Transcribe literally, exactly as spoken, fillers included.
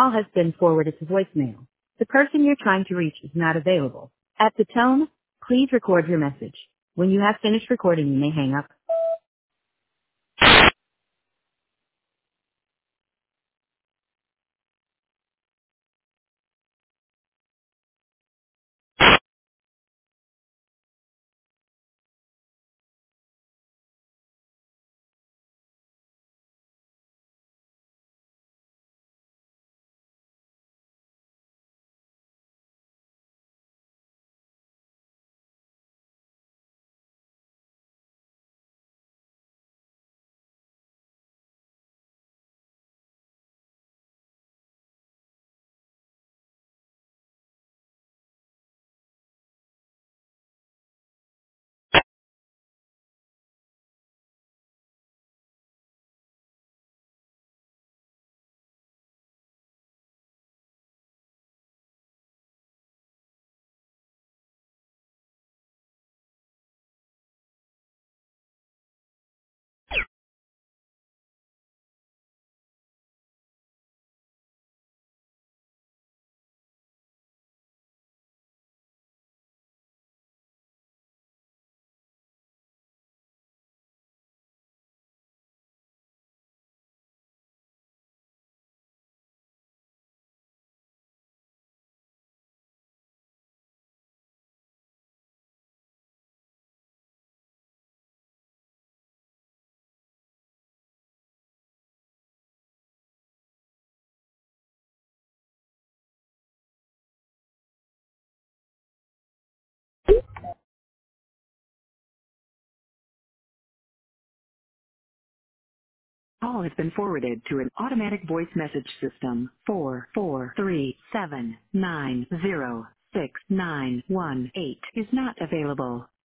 call has been forwarded to voicemail. The person you're trying to reach is not available. At the tone, please record your message. When you have finished recording, you may hang up. Call has been forwarded to an automatic voice message system. Four four three seven nine zero six nine one eight is not available.